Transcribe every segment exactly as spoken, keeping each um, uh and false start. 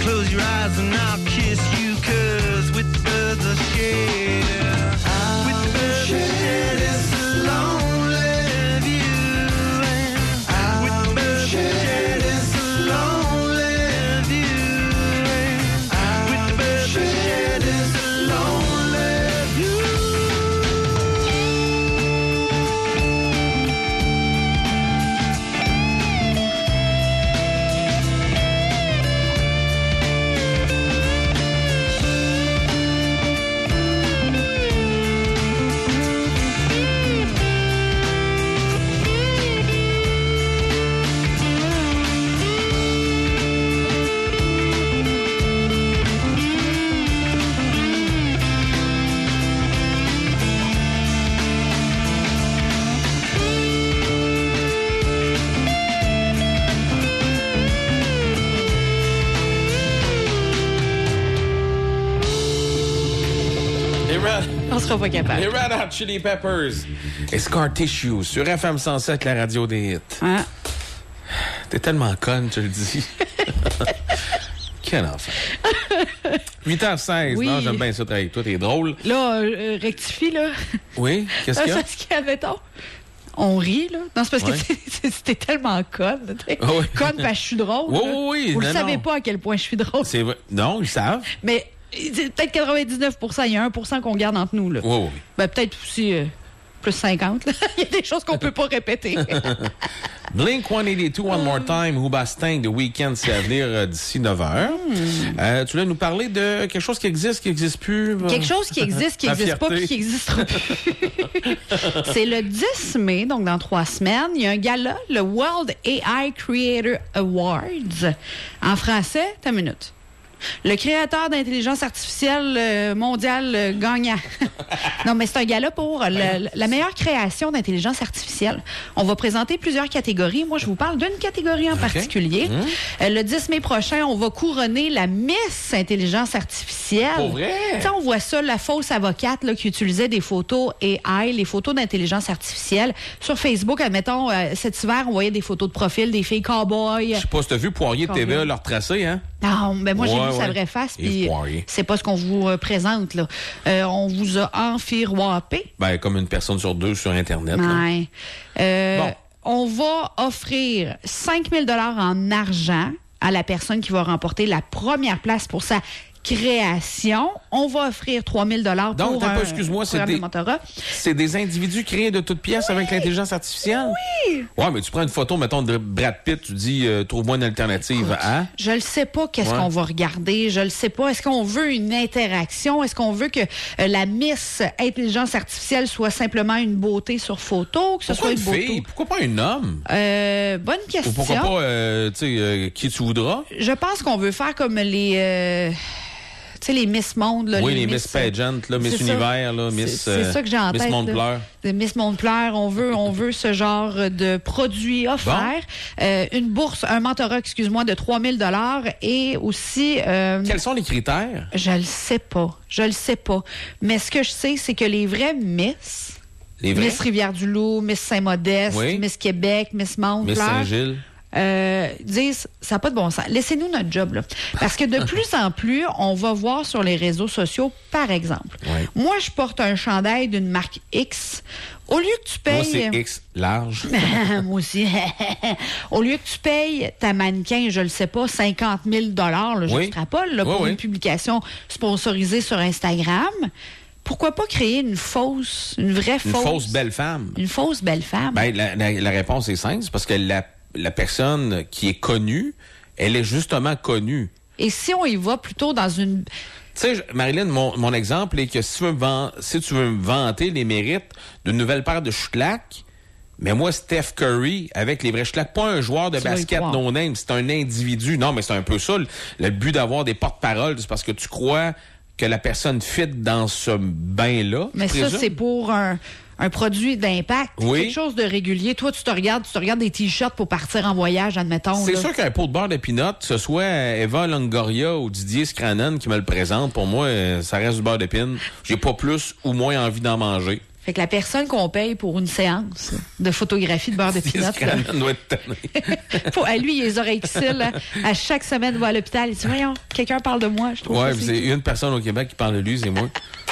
close your eyes and I'll kiss you, 'cause with the birds I share, with the birds I share this lonely view, and with the birds I share this lonely view, and with the birds I share this lonely view. On sera pas capable. Les Red Hot Chili Peppers et Scar Tissue sur F M cent sept, la radio des hits. Hein? T'es tellement conne, je le dis. Quel enfant. huit heures seize, Oui. non, j'aime bien ça travailler avec toi, t'es drôle. Là, euh, rectifie, là. Oui, qu'est-ce qu'il y a? C'est ce qu'il y avait donc. On rit, là. Non, c'est parce Ouais. que c'est- c'était tellement conne. là, t'sais. Ah oui. Conne parce que je suis drôle. Oui, là. oui, oui, Vous non, le savez non. pas à quel point je suis drôle. C'est vrai. Non, ils savent. Mais c'est peut-être quatre-vingt-dix-neuf pour cent. Il y a un pour cent qu'on garde entre nous, là. Oui, oui. Ben, peut-être aussi euh, plus cinquante. Là. Il y a des choses qu'on peut pas répéter. Blink cent quatre-vingt-deux, One More Time, Hoobastank, The Weeknd, c'est à venir euh, d'ici neuf heures. Hmm. Euh, tu voulais nous parler de quelque chose qui existe, qui n'existe plus? Quelque chose qui existe, qui Ta n'existe pas, fierté. puis qui n'existera plus. C'est le dix mai, donc dans trois semaines. Il y a un gala, le World A I Creator Awards. En français, t'as une minute. Le créateur d'intelligence artificielle euh, mondiale euh, gagnant. Non, mais c'est un gala pour le- la meilleure création d'intelligence artificielle. On va présenter plusieurs catégories. Moi, je vous parle d'une catégorie en particulier. Euh, le dix mai prochain, on va couronner la Miss Intelligence Artificielle. Pour vrai? Tu sais, on voit ça, la fausse avocate là, qui utilisait des photos A I, les photos d'intelligence artificielle. Sur Facebook, admettons, euh, cet hiver, on voyait des photos de profil des filles cow-boys. Je sais pas si t'as vu Poirier de T V A leur tracer, hein? Non, ben moi, j'ai Ouais, vu sa ouais. vraie face, Yves puis Poirier. c'est pas ce qu'on vous euh, présente, là. Euh, on vous a enfiroapé. Ben, comme une personne sur deux sur Internet. là. Ouais. Euh, Bon. On va offrir cinq mille dollars en argent à la personne qui va remporter la première place pour sa création. On va offrir trois mille dollars Donc, pour t'as un pas, excuse-moi, c'est programme des- de mentorat. C'est des individus créés de toutes pièces avec l'intelligence artificielle? Oui! Ouais, mais tu prends une photo, mettons, de Brad Pitt, tu dis, euh, trouve-moi une alternative à... Je le sais pas qu'est-ce Ouais. qu'on va regarder, je le sais pas. Est-ce qu'on veut une interaction? Est-ce qu'on veut que euh, la Miss Intelligence Artificielle soit simplement une beauté sur photo, que ce Pourquoi soit une une beauté? fille? Pourquoi pas un homme? Euh, bonne Ou question. pourquoi pas, euh, tu sais, euh, qui tu voudras? Je pense qu'on veut faire comme les... euh, tu sais, les Miss Monde. Là, Oui, les Miss Pageant, là, Miss c'est ça. Univers, là, Miss... C'est c'est euh, ça que j'ai en Miss tête. Monde-Pleur. là. De Miss Monde-Pleur, on veut, on veut ce genre de produit offert. Euh, une bourse, un mentorat, excuse-moi, de trois mille dollars et aussi... euh, Quels sont les critères? je le sais pas. Je le sais pas. Mais ce que je sais, c'est que les vrais Miss... Les vrais? Miss Rivière-du-Loup, Miss Saint-Modeste, Oui. Miss Québec, Miss Monde, Miss Saint-Gilles. euh, disent ça n'a pas de bon sens. Laissez-nous notre job, là. Parce que de plus en plus, on va voir sur les réseaux sociaux, par exemple. Oui. Moi, je porte un chandail d'une marque X. Au lieu que tu Moi, payes. c'est X large. Moi aussi. Au lieu que tu payes ta mannequin, je le sais pas, cinquante mille dollars, je Oui. extrapole, là, pour Oui, oui. une publication sponsorisée sur Instagram. Pourquoi pas créer une fausse, une vraie Une fausse. fausse belle femme. Une fausse belle femme. Ben, la, la, la réponse est simple, c'est parce que la, la personne qui est connue, elle est justement connue. Et si on y va plutôt dans une. Tu sais, je- Marilyn, mon, mon exemple est que si tu veux me van- si tu veux me vanter les mérites d'une nouvelle paire de chouclacs, mais moi, Steph Curry, avec les vrais chouclacs, pas un joueur de Tu vas y basket croire. no-name, c'est un individu. Non, mais c'est un peu ça, le, le but d'avoir des porte-paroles, c'est parce que tu crois que la personne fit dans ce bain-là. Mais je ça, présume. c'est pour un, un produit d'impact. Oui. Quelque chose de régulier. Toi, tu te regardes, tu te regardes des t-shirts pour partir en voyage, admettons. C'est là. sûr qu'un pot de beurre de pinot, que ce soit Eva Longoria ou Didier Scranon qui me le présente, pour moi, euh, ça reste du beurre d'épine. J'ai pas plus ou moins envie d'en manger. Fait que la personne qu'on paye pour une séance de photographie de beurre de pinot, là, doit être tanné. faut, à lui, il a les oreilles qui cillent, là. À chaque semaine, il va à l'hôpital. Il dit, voyons, quelqu'un parle de moi. Je trouve Ouais, que c'est une personne au Québec qui parle de lui, c'est moi.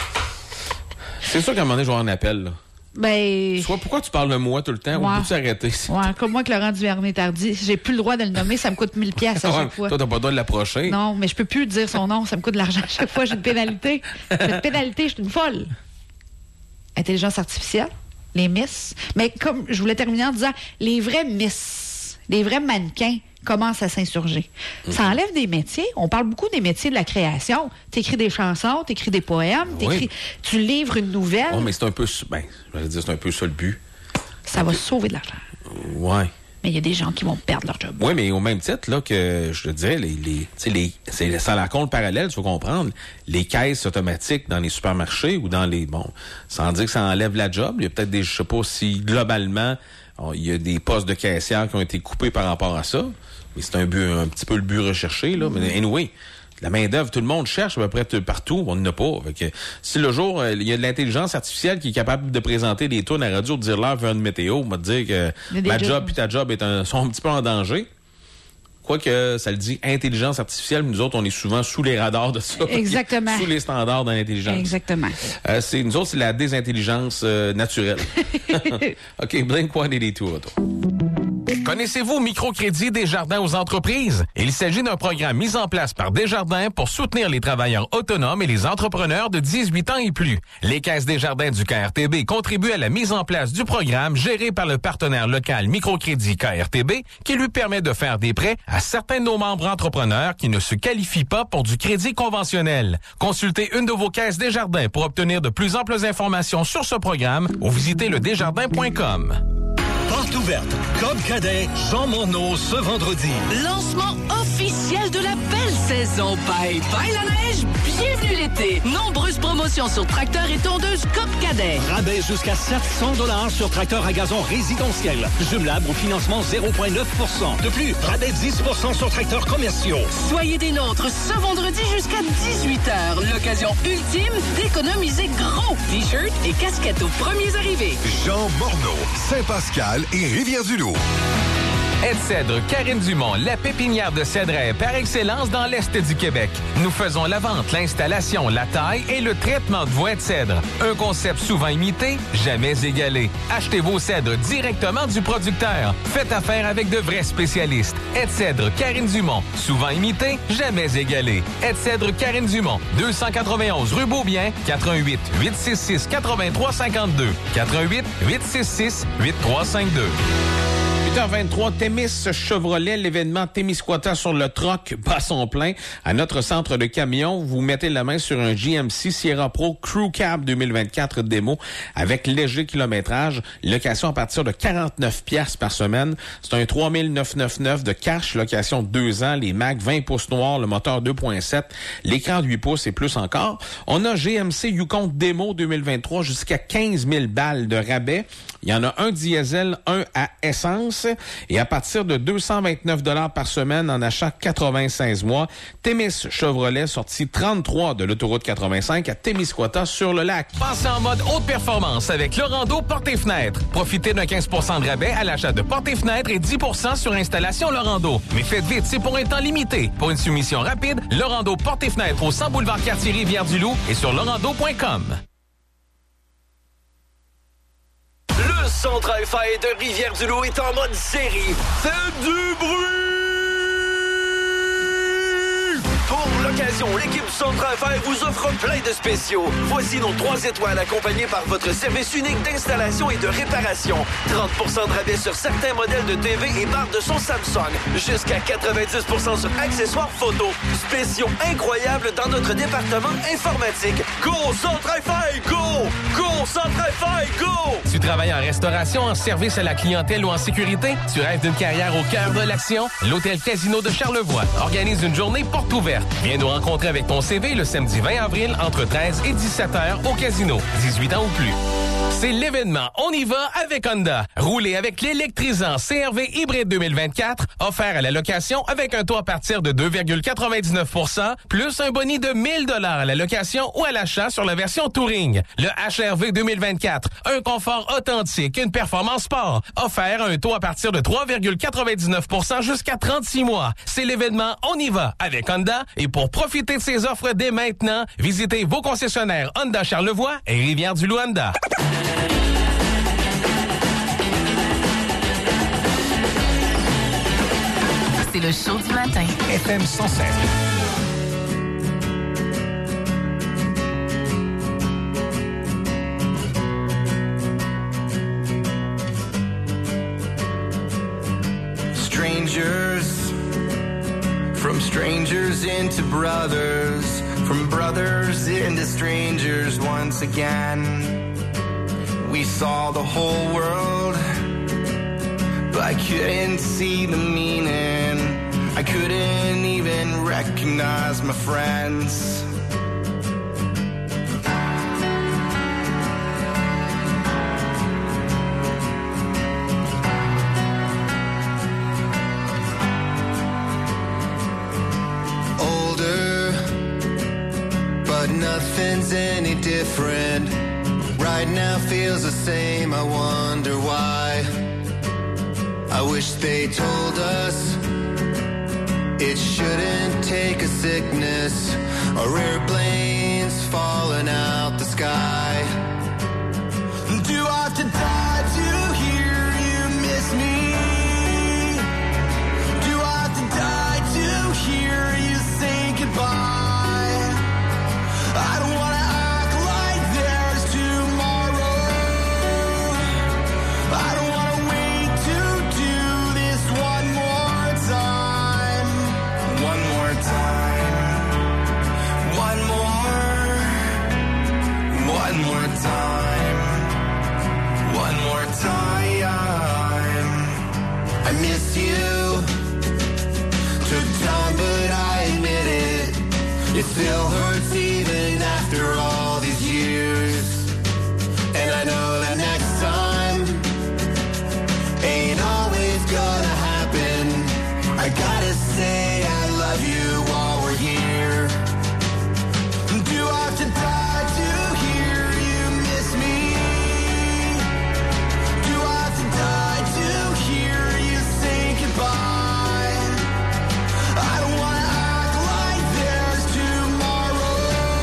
C'est sûr qu'à un moment donné, je vais avoir un appel, là. Ben. Soit pourquoi tu parles de moi tout le temps, Ouais. ou peux-tu arrêter? Ouais, comme moi que Laurent Duvernay-Tardy. J'ai plus le droit de le nommer, ça me coûte mille piastres à Ouais, chaque fois. toi, t'as pas le droit de l'approcher. Non, mais je peux plus dire son nom, ça me coûte de l'argent à chaque fois, j'ai une pénalité. J'ai une pénalité, je suis une folle. Intelligence artificielle, les Miss. Mais comme je voulais terminer en disant, les vrais Miss, les vrais mannequins commencent à s'insurger. Mm-hmm. Ça enlève des métiers. On parle beaucoup des métiers de la création. Tu écris des chansons, tu écris des poèmes, t'écris, oui. tu livres une nouvelle. Oh, mais c'est un peu, ben, je vais dire, c'est un peu ça le but. Ça va sauver de l'argent. Ouais. Mais il y a des gens qui vont perdre leur job. Oui, mais au même titre, là, que je te dirais, les, les, les, c'est sans la compte parallèle, tu faut comprendre, les caisses automatiques dans les supermarchés ou dans les, bon, sans dire que ça enlève la job, il y a peut-être des, je sais pas si globalement, on, il y a des postes de caissière qui ont été coupés par rapport à ça, mais c'est un but, un petit peu le but recherché, là, mais anyway. La main-d'œuvre, tout le monde cherche à peu près partout, on n'en a pas. Fait que, si le jour, il y a de l'intelligence artificielle qui est capable de présenter des tunes à la radio, de dire l'heure vers une météo, on va te dire que ma job puis ta job est un, sont un petit peu en danger. Quoique, ça le dit, intelligence artificielle, mais nous autres, on est souvent sous les radars de ça. Exactement. Sous les standards de l'intelligence. Exactement. Euh, c'est, nous autres, c'est la désintelligence euh, naturelle. OK, Blink cent quatre-vingt-deux, auto. Connaissez-vous Microcrédit Desjardins aux entreprises? Il s'agit d'un programme mis en place par Desjardins pour soutenir les travailleurs autonomes et les entrepreneurs de dix-huit ans et plus. Les caisses Desjardins du K R T B contribuent à la mise en place du programme géré par le partenaire local Microcrédit K R T B qui lui permet de faire des prêts à certains de nos membres entrepreneurs qui ne se qualifient pas pour du crédit conventionnel. Consultez une de vos caisses Desjardins pour obtenir de plus amples informations sur ce programme ou visitez le desjardins point com. Porte ouverte, Cobb Cadet, Jean Morneau, ce vendredi. Lancement officiel de la belle saison. Bye bye la neige, bienvenue l'été. Nombreuses promotions sur tracteurs et tondeuses Cobb Cadet. Rabais jusqu'à sept cents dollars sur tracteurs à gazon résidentiel. Jumelable au financement zéro virgule neuf pour cent. De plus, rabais dix pour cent sur tracteurs commerciaux. Soyez des nôtres ce vendredi jusqu'à dix-huit heures. L'occasion ultime d'économiser gros. T-shirts et casquettes aux premiers arrivés. Jean Morneau, Saint-Pascal et Rivière-du-Loup. Aide-Cèdre Karine Dumont, la pépinière de cèdres par excellence dans l'Est du Québec. Nous faisons la vente, l'installation, la taille et le traitement de voies de cèdre. Un concept souvent imité, jamais égalé. Achetez vos cèdres directement du producteur. Faites affaire avec de vrais spécialistes. Aide-Cèdre Karine Dumont, souvent imité, jamais égalé. Aide-Cèdre Karine Dumont, deux cent quatre-vingt-onze rue Beaubien, quatre un huit, huit six six, huit trois cinq deux. quatre un huit, huit six six, huit trois cinq deux. huit heures vingt-trois, Témis Chevrolet, l'événement Témiscouata sur le troc bat son plein. À notre centre de camions, vous mettez la main sur un G M C Sierra Pro Crew Cab deux mille vingt-quatre démo avec léger kilométrage. Location à partir de quarante-neuf piastres par semaine. C'est un trois mille neuf cent quatre-vingt-dix de cash, location deux ans, les Macs vingt pouces noirs, le moteur deux virgule sept, l'écran de huit pouces et plus encore. On a G M C Yukon démo deux mille vingt-trois jusqu'à quinze mille balles de rabais. Il y en a un diesel, un à essence. Et à partir de deux cent vingt-neuf dollars par semaine en achat quatre-vingt-seize mois, Témis Chevrolet sorti trente-trois de l'autoroute quatre-vingt-cinq à Témiscouata sur le lac. Passez en mode haute performance avec Lorando Portes et Fenêtres. Profitez d'un quinze pour cent de rabais à l'achat de portes et fenêtres et dix pour cent sur installation Lorando. Mais faites vite, c'est pour un temps limité. Pour une soumission rapide, Lorando Portes et Fenêtres au cent boulevard Quartier Rivière-du-Loup et sur lorando point com. Le Centre F A de Rivière-du-Loup est en mode série. Faites du bruit! Pour l'occasion, l'équipe du Centre F A vous offre plein de spéciaux. Voici nos trois étoiles accompagnés par votre service unique d'installation et de réparation. trente pour cent de rabais sur certains modèles de T V et barres de son Samsung. Jusqu'à quatre-vingt-dix pour cent sur accessoires photo. Spéciaux incroyables dans notre département informatique. Go Centre F A! Go! Go Centre F A! Go! Tu travailles en restauration, en service à la clientèle ou en sécurité? Tu rêves d'une carrière au cœur de l'action? L'Hôtel Casino de Charlevoix organise une journée porte ouverte. Viens nous rencontrer avec ton C V le samedi vingt avril entre treize et dix-sept heures au Casino. dix-huit ans ou plus. C'est l'événement On y va avec Honda. Roulez avec l'électrisant C R V hybride deux mille vingt-quatre, offert à la location avec un taux à partir de deux virgule quatre-vingt-dix-neuf pour cent, plus un boni de mille dollars à la location ou à l'achat sur la version Touring. Le H R V deux mille vingt-quatre, un confort authentique, une performance sport, offert à un taux à partir de trois virgule quatre-vingt-dix-neuf pour cent jusqu'à trente-six mois. C'est l'événement On y va avec Honda et pour profiter de ces offres dès maintenant, visitez vos concessionnaires Honda Charlevoix et Rivière-du-Loup Honda. C'est le show du matin. F M cent sept. Strangers, from strangers into brothers, from brothers into strangers once again. We saw the whole world, but I couldn't see the meaning. I couldn't even recognize my friends. Older, but nothing's any different. Right now feels the same, I wonder why. I wish they told us it shouldn't take a sickness or airplanes falling out the sky. Do I have to die to hear you miss me? Do I have to die to hear you say goodbye? I don't want to act like there's tomorrow. I don't want to wait to do this one more time. One more time. One more. One more time. One more time. I miss you. Took time, but I admit it. It still hurts even after all these years. And I know that next time ain't always gonna happen. I gotta say I love you while we're here. Do I have to die to hear you miss me? Do I have to die to hear you say goodbye? I don't wanna act like there's tomorrow.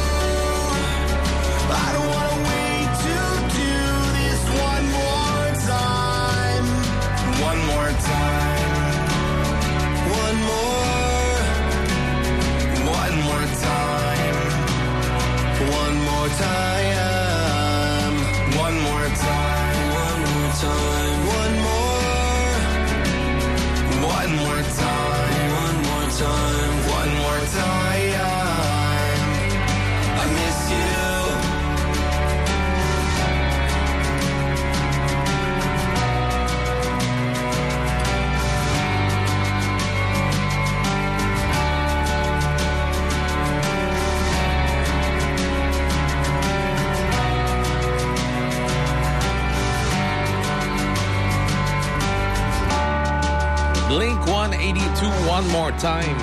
I don't wanna wait to do this one more time. One more time. One more. One more time. One more time. One more time. One more time. One more. One more time. One more time. One more time. I miss you. Blink one eighty-two, One More Time.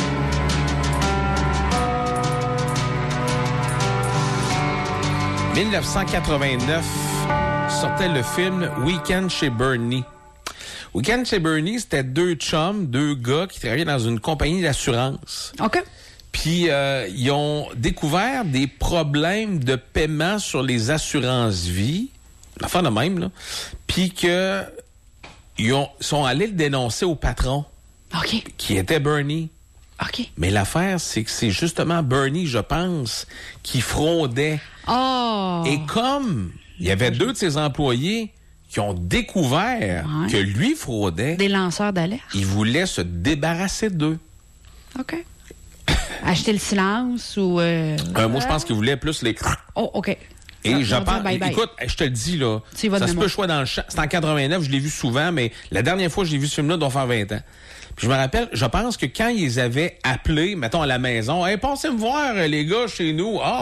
dix-neuf cent quatre-vingt-neuf sortait le film Weekend chez Bernie. Weekend chez Bernie, c'était deux chums, deux gars qui travaillaient dans une compagnie d'assurance. OK. Puis, euh, ils ont découvert des problèmes de paiement sur les assurances-vie, l'affaire de même, là, puis que ils ont, sont allés le dénoncer au patron, OK. qui était Bernie. OK. Mais l'affaire, c'est que c'est justement Bernie, je pense, qui fraudait. Oh! Et comme il y avait deux de ses employés qui ont découvert Ouais. que lui fraudait, Des lanceurs d'alerte. il voulait se débarrasser d'eux. OK. Acheter le silence ou... Euh... Euh, moi, je pense qu'il voulait plus les... Oh, OK. Et Ça, je ça veut pense, dire bye bye. écoute, je te le dis, là, Tu y vas de ça se mémoire. peut choix dans le champ. C'est en quatre-vingt-neuf, je l'ai vu souvent, mais la dernière fois que j'ai vu ce film-là, il doit faire vingt ans. Puis je me rappelle, je pense que quand ils avaient appelé, mettons, à la maison, « Hey, passez me voir, les gars, chez nous. » Ah,